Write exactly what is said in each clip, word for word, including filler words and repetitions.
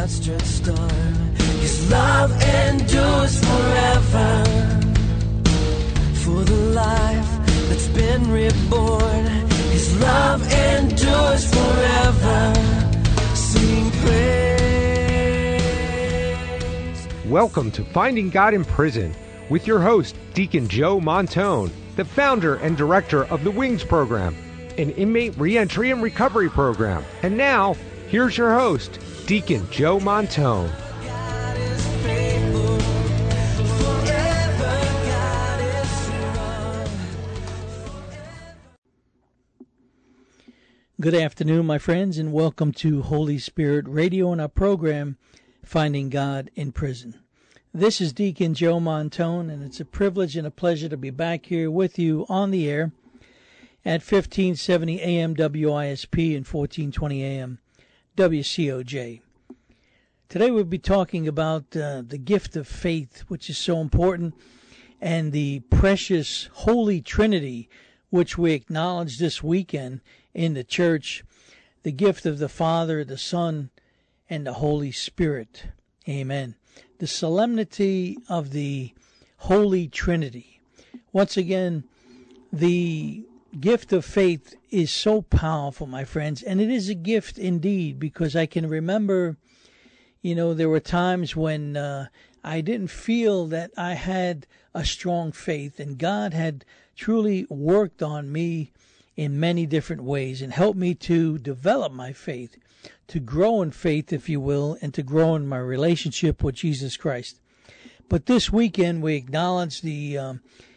outstretched arm. His love endures forever. For the life that's been reborn, His love endures forever. Sing praise. Welcome to Finding God in Prison with your host, Deacon Joe Montone, the founder and director of the WINGS program, an inmate reentry and recovery program. And now, here's your host, Deacon Joe Montone. God is faithful forever. God is strong. Good afternoon, my friends, and welcome to Holy Spirit Radio and our program, Finding God in Prison. This is Deacon Joe Montone, and it's a privilege and a pleasure to be back here with you on the air at fifteen seventy A M W I S P and fourteen twenty A M W C O J. Today we'll be talking about uh, the gift of faith, which is so important, and the precious Holy Trinity, which we acknowledge this weekend in the church, the gift of the Father, the Son, and the Holy Spirit. Amen. The solemnity of the Holy Trinity. Once again, the gift of faith is so powerful, my friends, and it is a gift indeed, because I can remember, you know, there were times when uh, I didn't feel that I had a strong faith, and God had truly worked on me in many different ways and helped me to develop my faith, to grow in faith, if you will, and to grow in my relationship with Jesus Christ. But this weekend we acknowledge the um,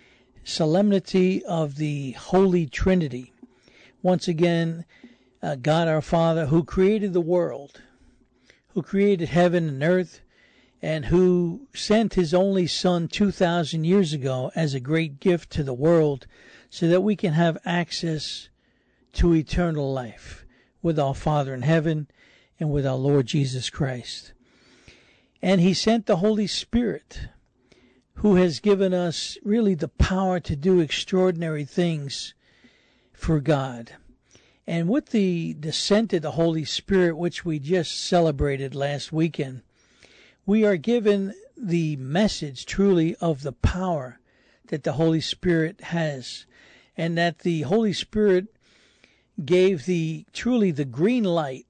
solemnity of the Holy Trinity. Once again, uh, God our Father, who created the world, who created heaven and earth, and who sent His only Son two thousand years ago as a great gift to the world so that we can have access to eternal life with our Father in heaven and with our Lord Jesus Christ. And He sent the Holy Spirit, who has given us really the power to do extraordinary things for God. And with the descent of the Holy Spirit, which we just celebrated last weekend, we are given the message truly of the power that the Holy Spirit has, and that the Holy Spirit gave the truly the green light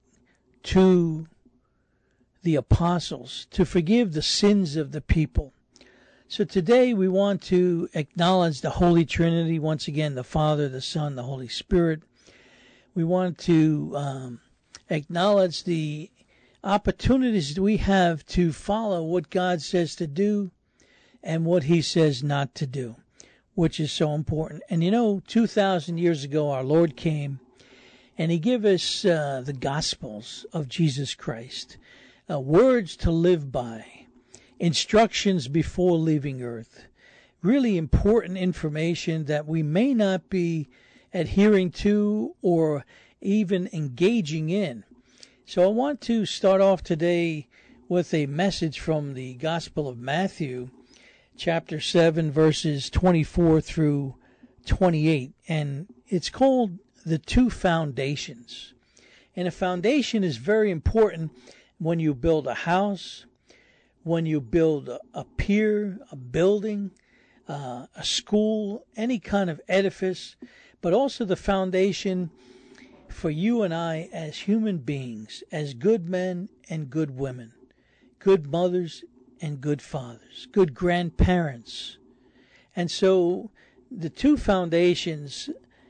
to the apostles to forgive the sins of the people. So today we want to acknowledge the Holy Trinity, once again, the Father, the Son, the Holy Spirit. We want to um, acknowledge the opportunities that we have to follow what God says to do and what He says not to do, which is so important. And you know, two thousand years ago, our Lord came and He gave us uh, the Gospels of Jesus Christ, uh, words to live by, instructions before leaving earth, really important information that we may not be adhering to or even engaging in. So I want to start off today with a message from the Gospel of Matthew, chapter seven, verses twenty-four through twenty-eight, and it's called The Two Foundations. And a foundation is very important when you build a house, when you build a, a pier, a building, uh, a school, any kind of edifice, but also the foundation for you and I as human beings, as good men and good women, good mothers and good fathers, good grandparents. And so the two foundations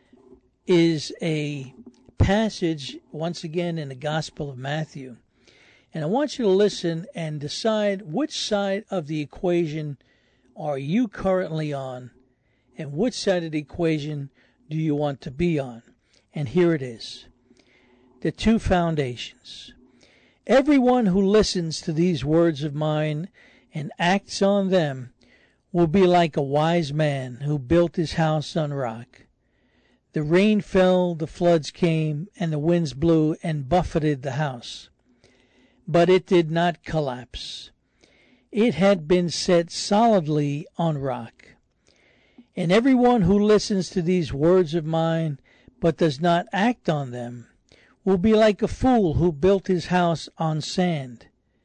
is a passage, once again, in the Gospel of Matthew. And I want you to listen and decide which side of the equation are you currently on, and which side of the equation do you want to be on. And here it is. The two foundations. Everyone who listens to these words of mine and acts on them will be like a wise man who built his house on rock. The rain fell, the floods came, and the winds blew and buffeted the house. But it did not collapse. It had been set solidly on rock. And everyone who listens to these words of mine but does not act on them will be like a fool who built his house on sand.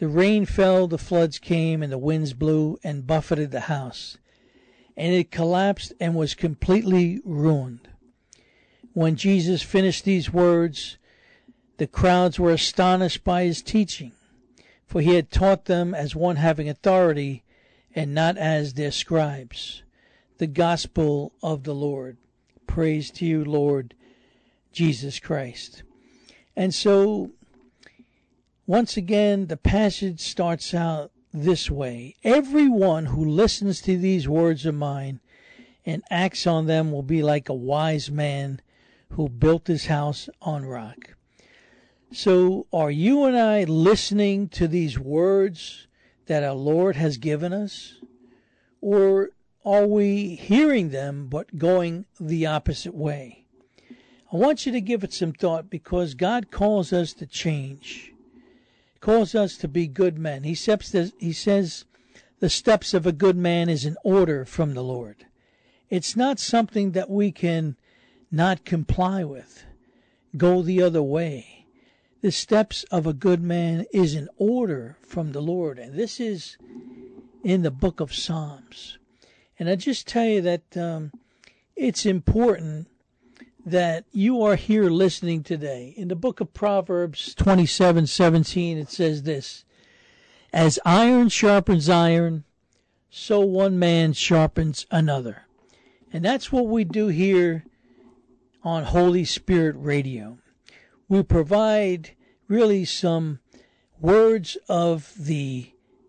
The rain fell, the floods came, and the winds blew and buffeted the house, and it collapsed and was completely ruined. When Jesus finished these words, the crowds were astonished by his teaching, for he had taught them as one having authority and not as their scribes. The gospel of the Lord. Praise to you, Lord Jesus Christ. And so, once again, the passage starts out this way. Everyone who listens to these words of mine and acts on them will be like a wise man who built his house on rock. So are you and I listening to these words that our Lord has given us? Or are we hearing them but going the opposite way? I want you to give it some thought, because God calls us to change. He calls us to be good men. He says, he says the steps of a good man is an order from the Lord. It's not something that we can not comply with, go the other way. The steps of a good man is an order from the Lord. And this is in the book of Psalms. And I just tell you that um, it's important that you are here listening today. In the book of Proverbs twenty-seven seventeen, it says this: as iron sharpens iron, so one man sharpens another. And that's what we do here on Holy Spirit Radio. We provide really some words of the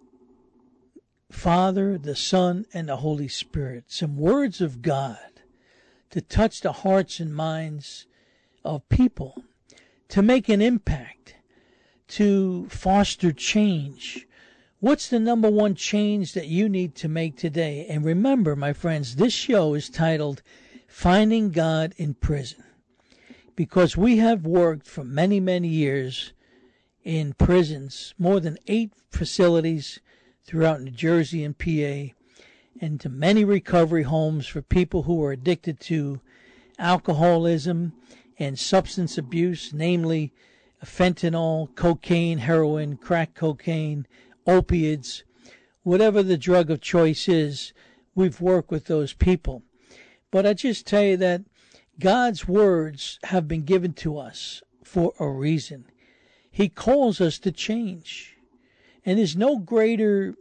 Father, the Son, and the Holy Spirit. Some words of God to touch the hearts and minds of people, to make an impact, to foster change. What's the number one change that you need to make today? And remember, my friends, this show is titled Finding God in Prison, because we have worked for many, many years in prisons, more than eight facilities throughout New Jersey and P A, and to many recovery homes for people who are addicted to alcoholism and substance abuse, namely fentanyl, cocaine, heroin, crack cocaine, opiates, whatever the drug of choice is. We've worked with those people. But I just tell you that God's words have been given to us for a reason. He calls us to change. And there's no greater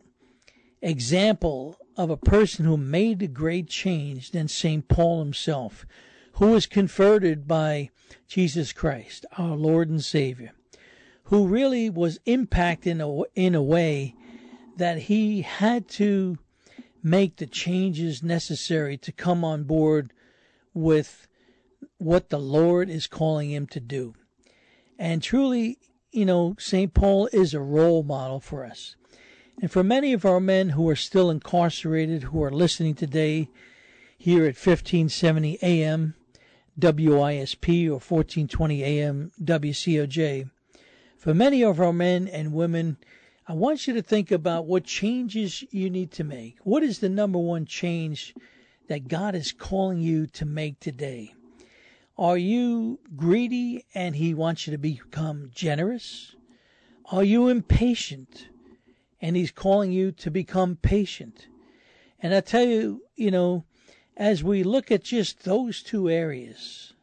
example of a person who made a great change than Saint Paul himself, who was converted by Jesus Christ, our Lord and Savior, who really was impacted in a, in a way that he had to make the changes necessary to come on board with what the Lord is calling him to do. And truly, you know, Saint Paul is a role model for us. And for many of our men who are still incarcerated, who are listening today here at fifteen seventy A M W I S P or fourteen twenty A M W C O J, for many of our men and women, I want you to think about what changes you need to make. What is the number one change that God is calling you to make today? Are you greedy and he wants you to become generous? Are you impatient and he's calling you to become patient? And I tell you, you know, as we look at just those two areas,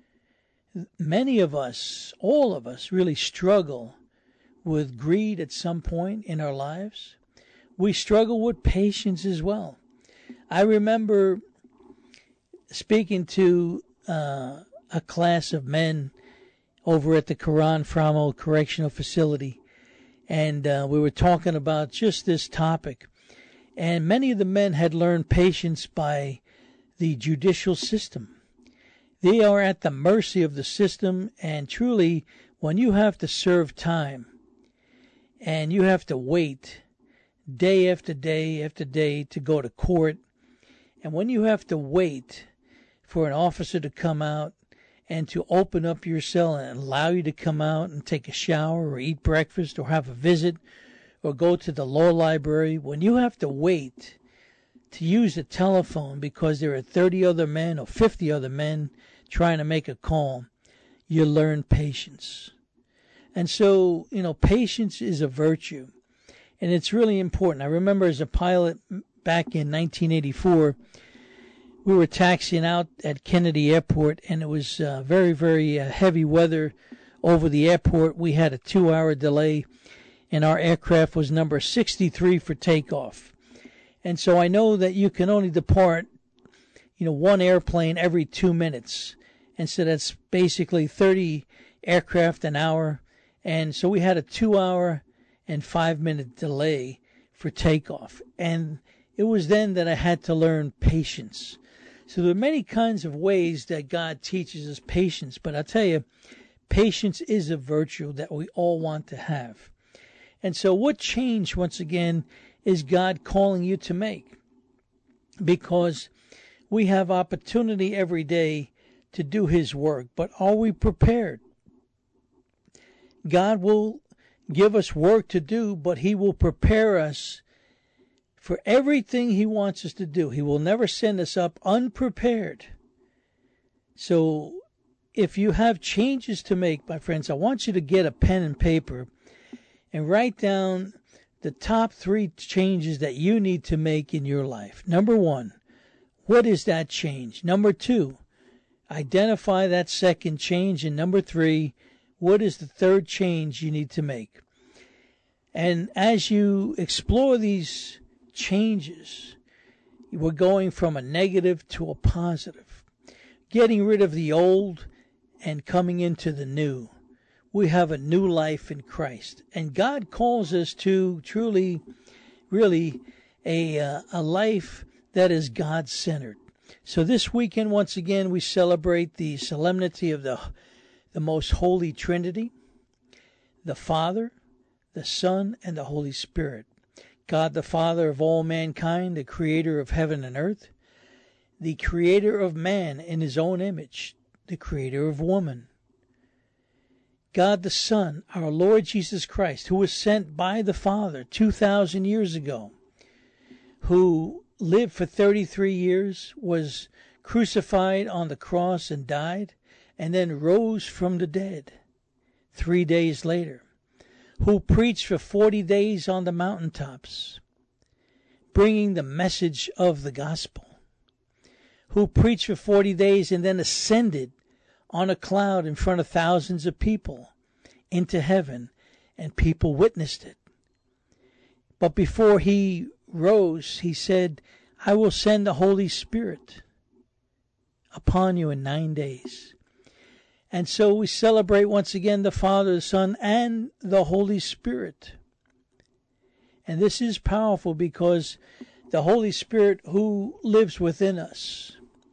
many of us, all of us, really struggle with greed at some point in our lives. We struggle with patience as well. I remember speaking to uh, a class of men over at the Quran Framo Correctional Facility, and uh, we were talking about just this topic. And many of the men had learned patience by the judicial system. They are at the mercy of the system, and truly, when you have to serve time and you have to wait day after day after day to go to court, and when you have to wait for an officer to come out and to open up your cell and allow you to come out and take a shower or eat breakfast or have a visit or go to the law library, when you have to wait to use the telephone because there are thirty other men or fifty other men trying to make a call, you learn patience. And so, you know, patience is a virtue. And it's really important. I remember as a pilot back in nineteen eighty-four, we were taxiing out at Kennedy Airport, and it was uh, very, very uh, heavy weather over the airport. We had a two-hour delay, and our aircraft was number sixty-three for takeoff. And so I know that you can only depart, you know, one airplane every two minutes. And so that's basically thirty aircraft an hour. And so we had a two-hour and five-minute delay for takeoff. And it was then that I had to learn patience. So there are many kinds of ways that God teaches us patience. But I'll tell you, patience is a virtue that we all want to have. And so what change, once again, is God calling you to make? Because we have opportunity every day to do His work. But are we prepared? God will give us work to do, but He will prepare us for everything He wants us to do. He will never send us up unprepared. So if you have changes to make, my friends, I want you to get a pen and paper and write down the top three changes that you need to make in your life. Number one, what is that change? Number two, identify that second change. And number three, what is the third change you need to make? And as you explore these changes, we're going from a negative to a positive, getting rid of the old and coming into the new. We have a new life in Christ, and God calls us to truly, really, a uh, a life that is God-centered. So this weekend, once again, we celebrate the solemnity of the the most holy Trinity, the Father, the Son, and the Holy Spirit. God the Father of all mankind, the creator of heaven and earth, the creator of man in His own image, the creator of woman. God the Son, our Lord Jesus Christ, who was sent by the Father two thousand years ago, who lived for thirty-three years, was crucified on the cross and died, and then rose from the dead three days later, who preached for forty days on the mountaintops, bringing the message of the gospel, who preached for forty days and then ascended on a cloud in front of thousands of people into heaven, and people witnessed it. But before He rose, He said, I will send the Holy Spirit upon you in nine days. And so we celebrate once again the Father, the Son, and the Holy Spirit. And this is powerful because the Holy Spirit who lives within us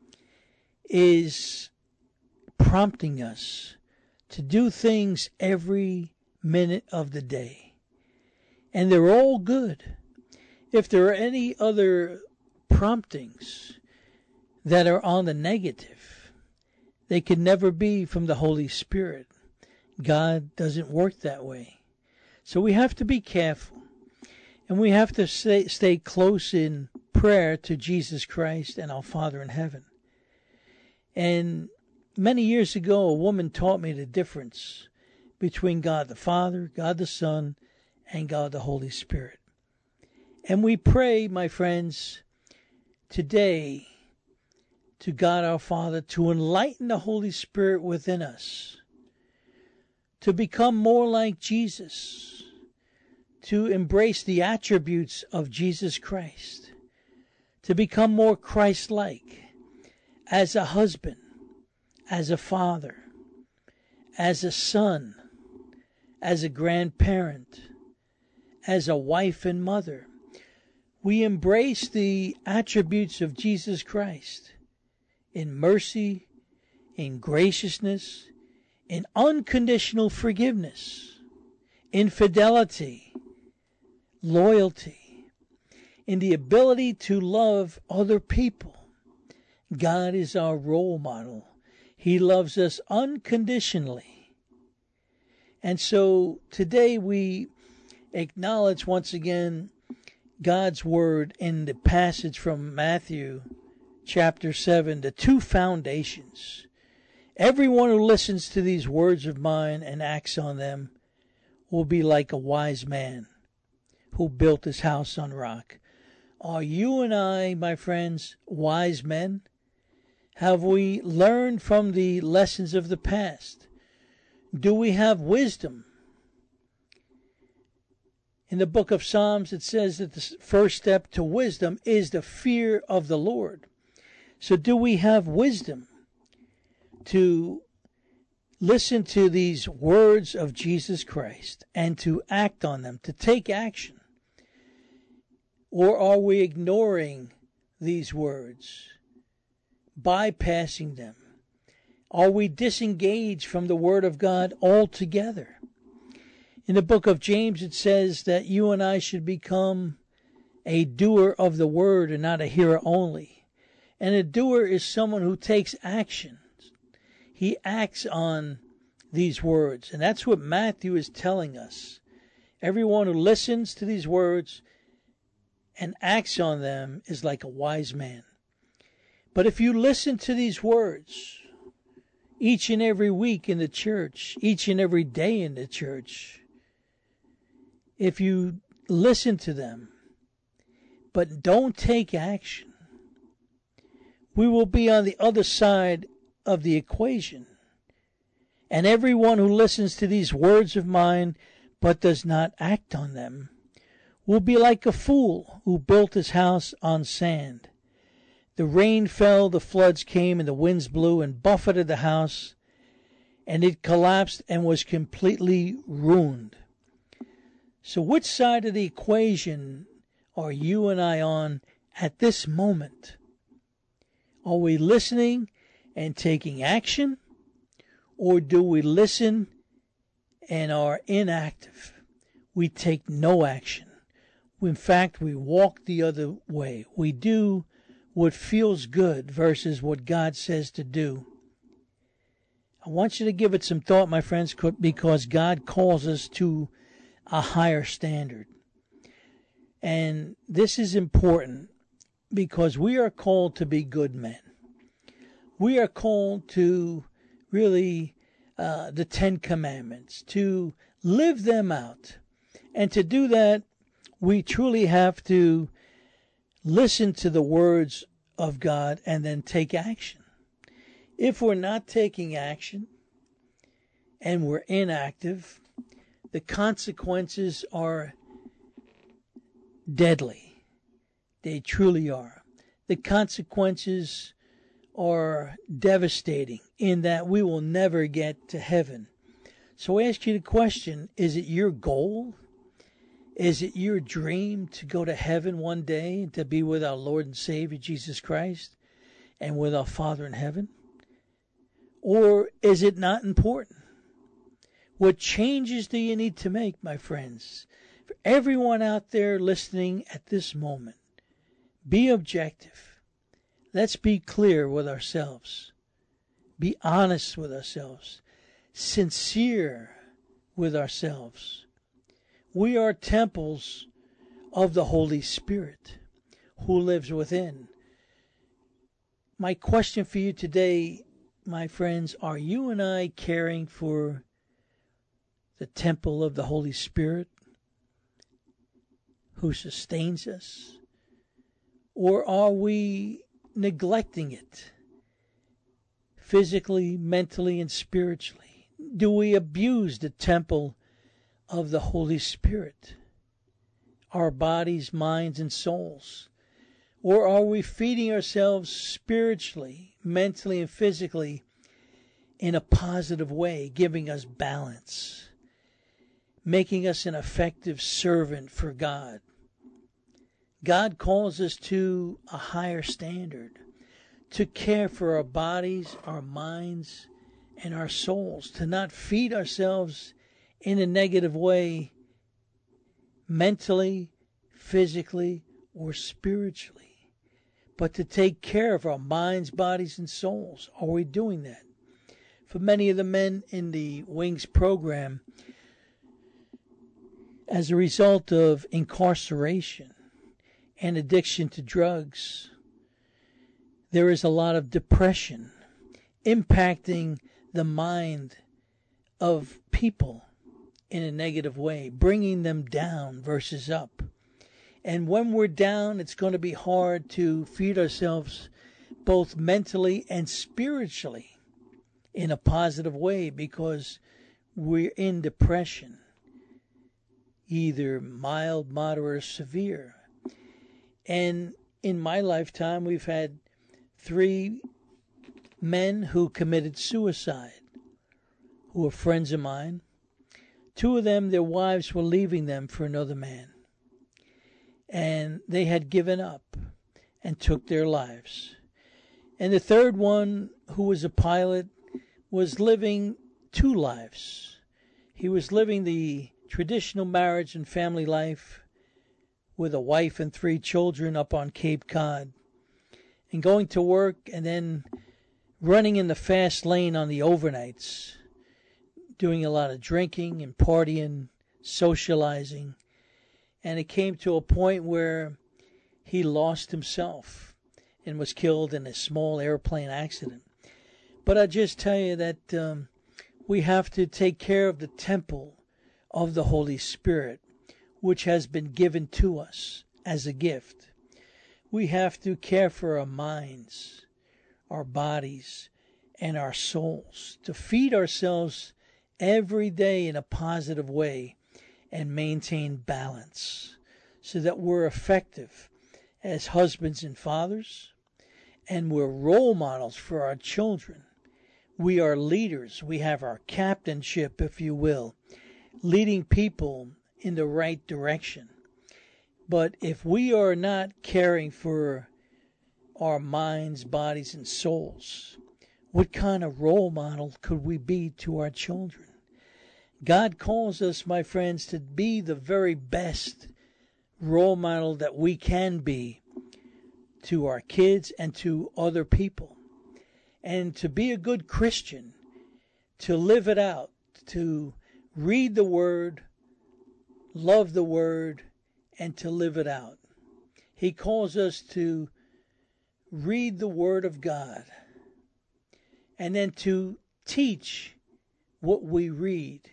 is prompting us to do things every minute of the day. And they're all good. If there are any other promptings that are on the negative, they can never be from the Holy Spirit. God doesn't work that way. So we have to be careful. And we have to stay, stay close in prayer to Jesus Christ and our Father in heaven. And many years ago, a woman taught me the difference between God the Father, God the Son, and God the Holy Spirit. And we pray, my friends, today to God our Father to enlighten the Holy Spirit within us, to become more like Jesus, to embrace the attributes of Jesus Christ, to become more Christ-like as a husband, as a father, as a son, as a grandparent, as a wife and mother. We embrace the attributes of Jesus Christ in mercy, in graciousness, in unconditional forgiveness, in fidelity, loyalty, in the ability to love other people. God is our role model. He loves us unconditionally. And so today we acknowledge once again God's word in the passage from Matthew chapter seven, the two foundations. Everyone who listens to these words of mine and acts on them will be like a wise man who built his house on rock. Are you and I, my friends, wise men? Have we learned from the lessons of the past? Do we have wisdom? In the book of Psalms, it says that the first step to wisdom is the fear of the Lord. So do we have wisdom to listen to these words of Jesus Christ and to act on them, to take action? Or are we ignoring these words, bypassing them? Are we disengaged from the Word of God altogether? In the book of James, it says that you and I should become a doer of the Word and not a hearer only. And a doer is someone who takes action. He acts on these words. And that's what Matthew is telling us. Everyone who listens to these words and acts on them is like a wise man. But if you listen to these words each and every week in the church, each and every day in the church, if you listen to them but don't take action, we will be on the other side of the equation. And everyone who listens to these words of mine but does not act on them will be like a fool who built his house on sand. The rain fell, the floods came, and the winds blew and buffeted the house, and it collapsed and was completely ruined. So which side of the equation are you and I on at this moment? Are we listening and taking action, or do we listen and are inactive? We take no action. In fact, we walk the other way. We do what feels good versus what God says to do. I want you to give it some thought, my friends, because God calls us to a higher standard. And this is important because we are called to be good men. We are called to really uh, the Ten Commandments, to live them out. And to do that, we truly have to listen to the words of God and then take action. If we're not taking action and we're inactive, the consequences are deadly. They truly are. The consequences are devastating in that we will never get to heaven. So I ask you the question, is it your goal? Is it your dream to go to heaven one day and to be with our Lord and Savior Jesus Christ and with our Father in heaven? Or is it not important? What changes do you need to make, my friends? For everyone out there listening at this moment, be objective. Let's be clear with ourselves. Be honest with ourselves. Sincere with ourselves. We are temples of the Holy Spirit who lives within. My question for you today, my friends, are you and I caring for the temple of the Holy Spirit who sustains us? Or are we neglecting it physically, mentally, and spiritually? Do we abuse the temple of the Holy Spirit, our bodies, minds, and souls? Or are we feeding ourselves spiritually, mentally, and physically in a positive way, giving us balance, making us an effective servant for God? God calls us to a higher standard, to care for our bodies, our minds, and our souls, to not feed ourselves in a negative way, mentally, physically, or spiritually, but to take care of our minds, bodies, and souls. Are we doing that? For many of the men in the Wings program, as a result of incarceration and addiction to drugs, there is a lot of depression impacting the mind of people in a negative way, bringing them down versus up. And when we're down, it's going to be hard to feed ourselves both mentally and spiritually in a positive way because we're in depression, either mild, moderate, or severe. And in my lifetime, we've had three men who committed suicide, who were friends of mine. Two of them, their wives were leaving them for another man. And they had given up and took their lives. And the third one, who was a pilot, was living two lives. He was living the traditional marriage and family life with a wife and three children up on Cape Cod, and going to work and then running in the fast lane on the overnights, doing a lot of drinking and partying, socializing. And it came to a point where he lost himself and was killed in a small airplane accident. But I just tell you that um, we have to take care of the temple of the Holy Spirit, which has been given to us as a gift. We have to care for our minds, our bodies, and our souls, to feed ourselves every day in a positive way and maintain balance so that we're effective as husbands and fathers, and we're role models for our children. We are leaders. We have our captainship, if you will, leading people in the right direction. But if we are not caring for our minds, bodies, and souls, what kind of role model could we be to our children? God calls us, my friends, to be the very best role model that we can be to our kids and to other people. And to be a good Christian, to live it out, to read the Word, love the Word, and to live it out. He calls us to read the Word of God and then to teach what we read,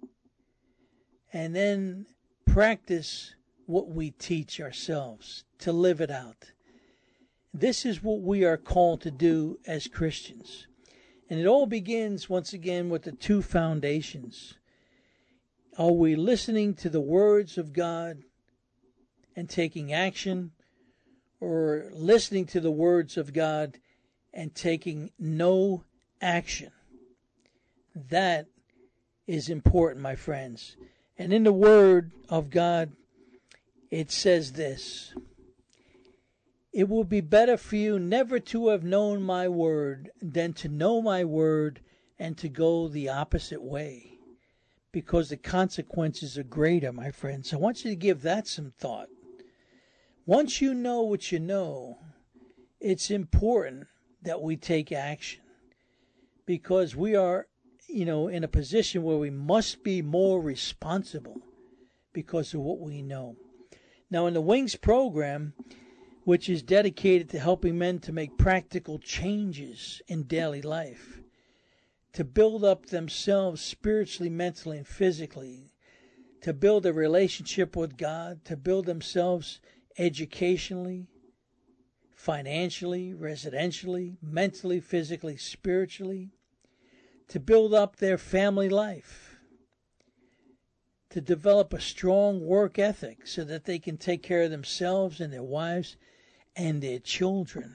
and then practice what we teach ourselves, to live it out. This is what we are called to do as Christians. And it all begins, once again, with the two foundations. Are we listening to the words of God and taking action, or listening to the words of God and taking no action? That is important, my friends. And in the Word of God, it says this: it will be better for you never to have known my word than to know my word and to go the opposite way, because the consequences are greater, my friends. I want you to give that some thought. Once you know what you know, it's important that we take action, because we are, you know, in a position where we must be more responsible because of what we know. Now, in the Wings program, which is dedicated to helping men to make practical changes in daily life, to build up themselves spiritually, mentally, and physically, to build a relationship with God, to build themselves educationally, financially, residentially, mentally, physically, spiritually, to build up their family life, to develop a strong work ethic so that they can take care of themselves and their wives and their children,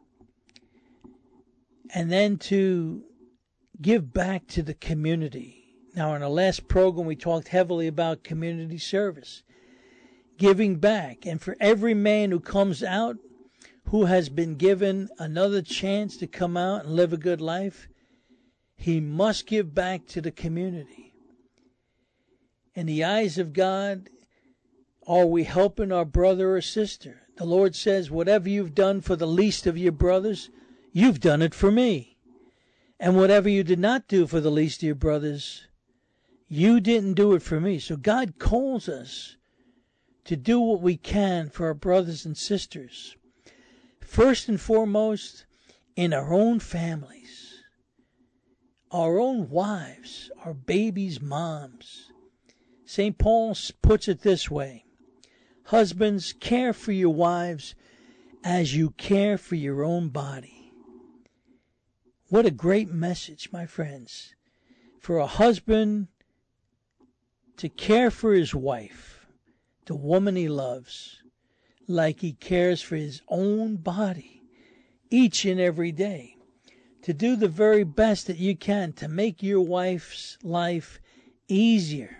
and then to give back to the community. Now, in our last program, we talked heavily about community service, giving back. And for every man who comes out, who has been given another chance to come out and live a good life, he must give back to the community. In the eyes of God, are we helping our brother or sister? The Lord says, whatever you've done for the least of your brothers, you've done it for me. And whatever you did not do for the least of your brothers, you didn't do it for me. So God calls us to do what we can for our brothers and sisters. First and foremost, in our own families, our own wives, our babies' moms. Saint Paul puts it this way: Husbands, care for your wives as you care for your own body. What a great message, my friends. For a husband to care for his wife, the woman he loves, like he cares for his own body each and every day. To do the very best that you can to make your wife's life easier.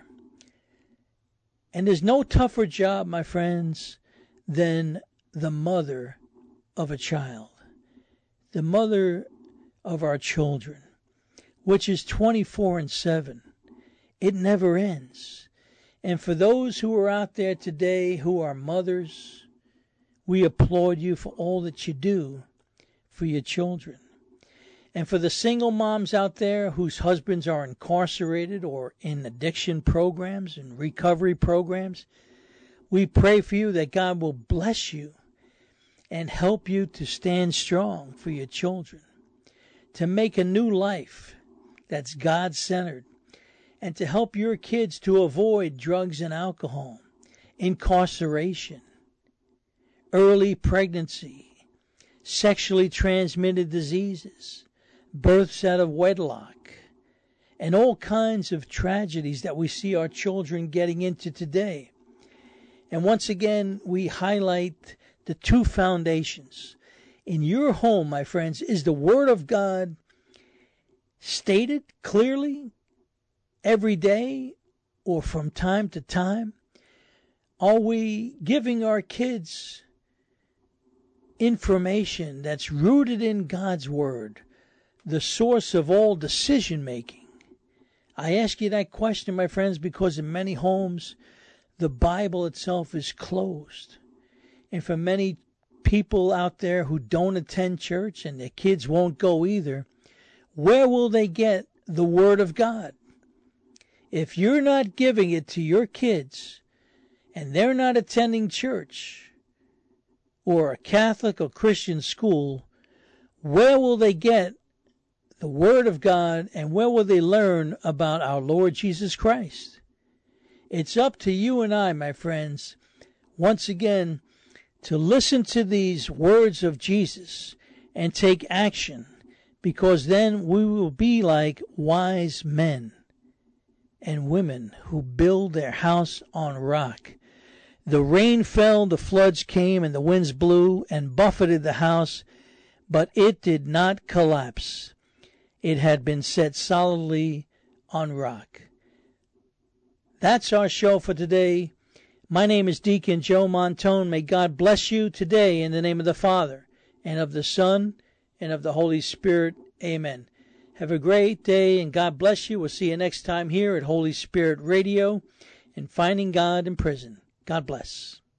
And there's no tougher job, my friends, than the mother of a child. The mother of our children, which is twenty-four and seven. It never ends. And for those who are out there today who are mothers, we applaud you for all that you do for your children. And for the single moms out there whose husbands are incarcerated or in addiction programs and recovery programs, we pray for you that God will bless you and help you to stand strong for your children, to make a new life that's God-centered, and to help your kids to avoid drugs and alcohol, incarceration, early pregnancy, sexually transmitted diseases, births out of wedlock, and all kinds of tragedies that we see our children getting into today. And once again, we highlight the two foundations. In your home, my friends, is the Word of God stated clearly every day or from time to time? Are we giving our kids information that's rooted in God's Word, the source of all decision making? I ask you that question, my friends, because in many homes, the Bible itself is closed. And for many people out there who don't attend church and their kids won't go either, where will they get the Word of God? If you're not giving it to your kids and they're not attending church or a Catholic or Christian school, where will they get the Word of God, and where will they learn about our Lord Jesus Christ? It's up to you and I, my friends, once again, to listen to these words of Jesus and take action, because then we will be like wise men and women who build their house on rock. The rain fell, the floods came, and the winds blew and buffeted the house, but it did not collapse. It had been set solidly on rock. That's our show for today. My name is Deacon Joe Montone. May God bless you today in the name of the Father, and of the Son, and of the Holy Spirit. Amen. Have a great day, and God bless you. We'll see you next time here at Holy Spirit Radio and Finding God in Prison. God bless.